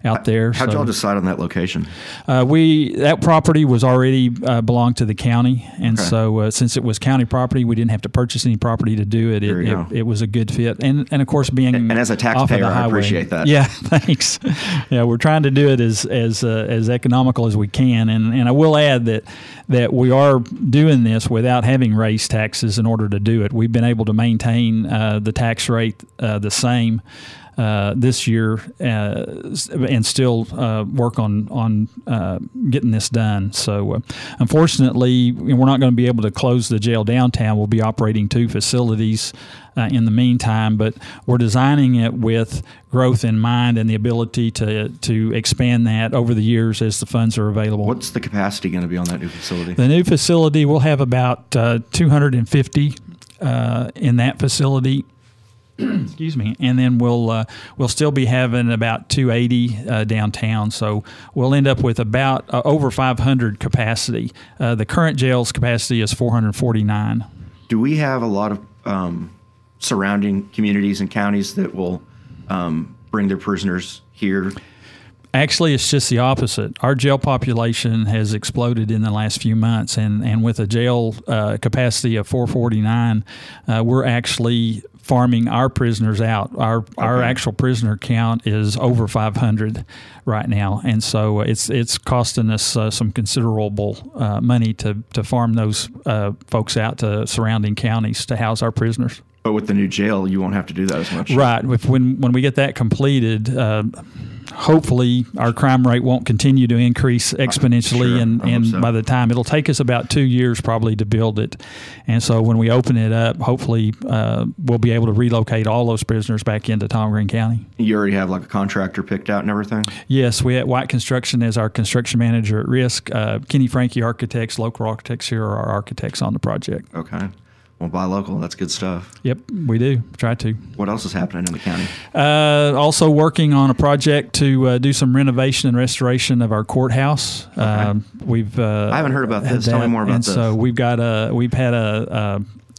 out there. How'd y'all decide on that location? That property was already belonged to the county, and so since it was county property, we didn't have to purchase any property to do it. It was a good fit, and of course being and as a taxpayer, I appreciate that. Yeah, thanks. Yeah, we're trying to do it as economical as we can, and I will add that we are doing this without having raised taxes in order to do it. We've been able to maintain the tax rate the same this year and still work on getting this done. So unfortunately, we're not going to be able to close the jail downtown. We'll be operating 2 facilities in the meantime, but we're designing it with growth in mind and the ability to expand that over the years as the funds are available. What's the capacity going to be on that new facility? The new facility will have about 250 in that facility. Excuse me, and then we'll still be having about 280 downtown. So we'll end up with about over 500 capacity. The current jail's capacity is 449. Do we have a lot of surrounding communities and counties that will bring their prisoners here? Actually, it's just the opposite. Our jail population has exploded in the last few months, and with a jail capacity of 449, we're actually farming our prisoners out. Our actual prisoner count is over 500 right now, and so it's costing us some considerable money to farm those folks out to surrounding counties to house our prisoners. But with the new jail, you won't have to do that as much. Right. When we get that completed, hopefully our crime rate won't continue to increase exponentially, and by the time it'll take us about 2 years probably to build it. And so when we open it up, hopefully we'll be able to relocate all those prisoners back into Tom Green County. You already have like a contractor picked out and everything? Yes, we had White Construction as our construction manager at risk. Kenny Frankie Architects, local architects here, are our architects on the project. Okay. Well, buy local. That's good stuff. Yep, we do. Try to. What else is happening in the county? Also working on a project to do some renovation and restoration of our courthouse. Okay. I haven't heard about this. Tell me more about this. So we've had a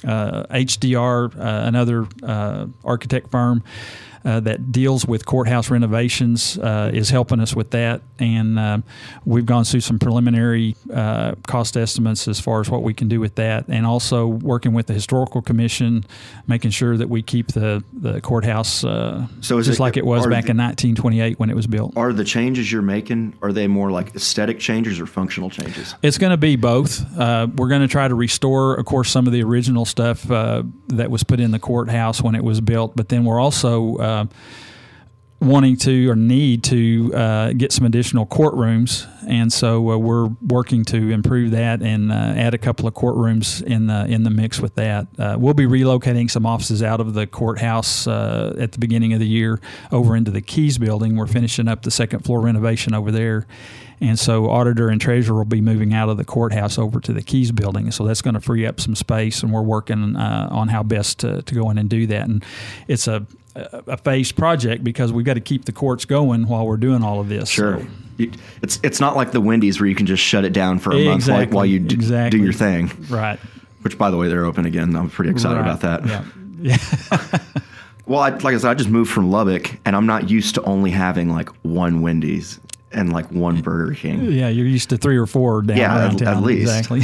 HDR, another architect firm that deals with courthouse renovations, is helping us with that. And we've gone through some preliminary cost estimates as far as what we can do with that. And also working with the Historical Commission, making sure that we keep the courthouse just like it was back in 1928 when it was built. Are the changes you're making, are they more like aesthetic changes or functional changes? It's going to be both. We're going to try to restore, of course, some of the original stuff that was put in the courthouse when it was built, but then we're also wanting to or need to get some additional courtrooms, and so we're working to improve that and add a couple of courtrooms in the mix with that. We'll be relocating some offices out of the courthouse at the beginning of the year over into the Keys building. We're finishing up the second floor renovation over there. And so auditor and treasurer will be moving out of the courthouse over to the Keys building. So that's going to free up some space, and we're working on how best to go in and do that. And it's a phased project because we've got to keep the courts going while we're doing all of this. Sure. So. It's not like the Wendy's where you can just shut it down for a month while you do your thing. Right. Which, by the way, they're open again. I'm pretty excited about that. Yeah. Well, like I said, I just moved from Lubbock, and I'm not used to only having like one Wendy's and like one Burger King. Yeah, you're used to 3 or 4 down around town. At least. Exactly.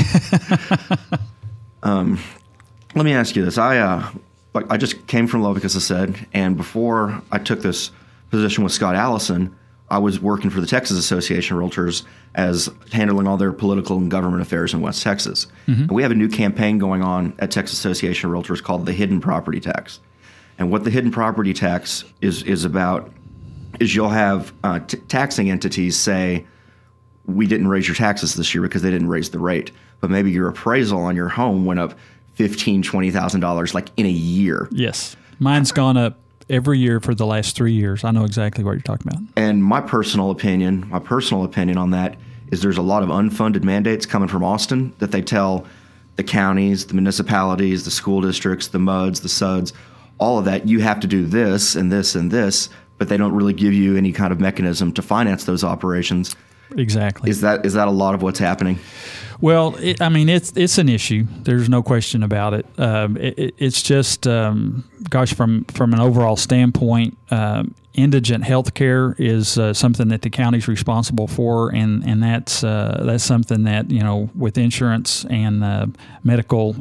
Let me ask you this. I just came from Lubbock, as I said, and before I took this position with Scott Allison, I was working for the Texas Association of Realtors as handling all their political and government affairs in West Texas. Mm-hmm. And we have a new campaign going on at Texas Association of Realtors called the Hidden Property Tax. And what the Hidden Property Tax is about is you'll have taxing entities say, we didn't raise your taxes this year because they didn't raise the rate. But maybe your appraisal on your home went up $15,000, $20,000 like in a year. Yes. Mine's gone up every year for the last 3 years. I know exactly what you're talking about. And my personal opinion on that is there's a lot of unfunded mandates coming from Austin that they tell the counties, the municipalities, the school districts, the MUDs, the SUDs, all of that, you have to do this and this and this, but they don't really give you any kind of mechanism to finance those operations. Exactly. Is that a lot of what's happening? Well, it's an issue. There's no question about it. It's just, from an overall standpoint, Indigent health care is something that the county's responsible for, and that's something that, with insurance and medical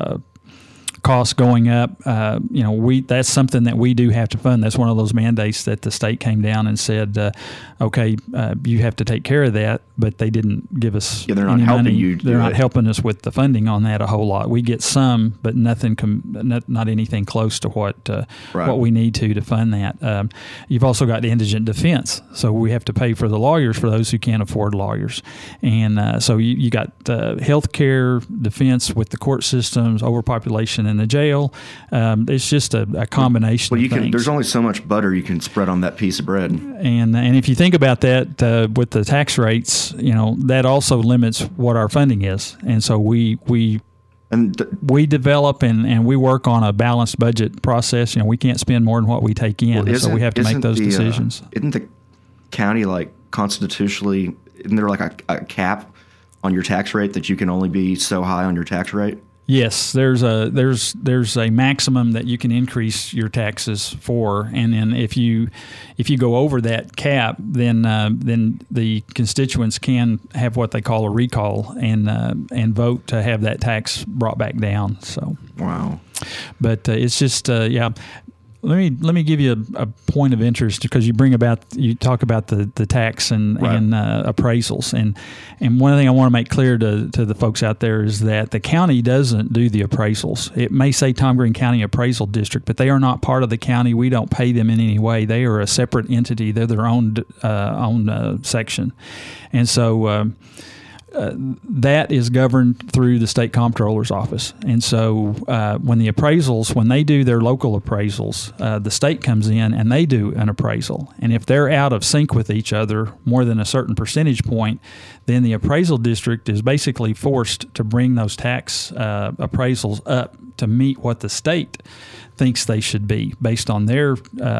costs going up, that's something that we do have to fund. That's one of those mandates that the state came down and said, okay, you have to take care of that, but they didn't give us they're not any helping money. you. They're not helping us with the funding on that a whole lot. We get some, but nothing, not anything close to what we need to fund that. You've also got the indigent defense, so we have to pay for the lawyers for those who can't afford lawyers, and so you got health care, defense with the court systems, overpopulation in the jail. It's just a combination of things. There's only so much butter you can spread on that piece of bread. And if you think about that with the tax rates, that also limits what our funding is. And so we develop and we work on a balanced budget process. We can't spend more than what we take in, so we have to make those decisions. Isn't the county constitutionally? Isn't there a cap on your tax rate that you can only be so high on your tax rate? Yes, there's a maximum that you can increase your taxes for, and then if you go over that cap, then the constituents can have what they call a recall and vote to have that tax brought back down. So wow, but it's just Let me give you a point of interest, because you talk about the tax and appraisals, and one thing I want to make clear to the folks out there is that the county doesn't do the appraisals. It may say Tom Green County Appraisal District, but they are not part of the county. We don't pay them in any way. They are a separate entity. They're their own section, and so. That is governed through the state comptroller's office. And so when they do their local appraisals, the state comes in and they do an appraisal. And if they're out of sync with each other more than a certain percentage point, then the appraisal district is basically forced to bring those tax appraisals up to meet what the state thinks they should be based on their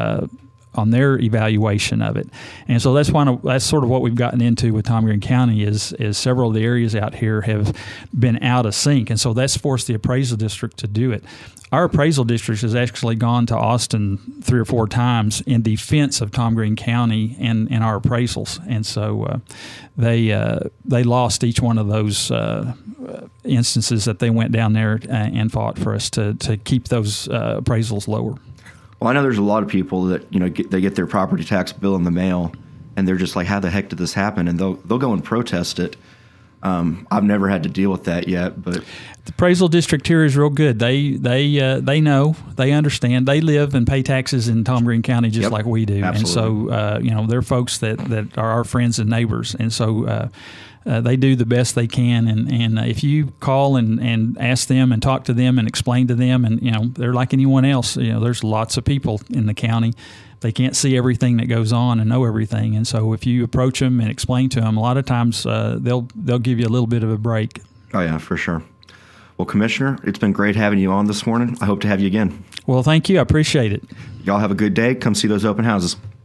evaluation of it. And so that's sort of what we've gotten into with Tom Green County is several of the areas out here have been out of sync. And so that's forced the appraisal district to do it. Our appraisal district has actually gone to Austin 3 or 4 times in defense of Tom Green County and our appraisals. And so they lost each one of those instances that they went down there and fought for us to keep those appraisals lower. Well, I know there's a lot of people that they get their property tax bill in the mail, and they're just like, "How the heck did this happen?" And they'll go and protest it. I've never had to deal with that yet, but the appraisal district here is real good. They know, they understand, they live and pay taxes in Tom Green County just like we do. Absolutely. And so they're folks that are our friends and neighbors, and so. They do the best they can, and if you call and ask them and talk to them and explain to them, and they're like anyone else. There's lots of people in the county. They can't see everything that goes on and know everything, and so if you approach them and explain to them, a lot of times they'll give you a little bit of a break. Oh yeah, for sure. Well, Commissioner, it's been great having you on this morning. I hope to have you again. Well, thank you. I appreciate it. Y'all have a good day. Come see those open houses.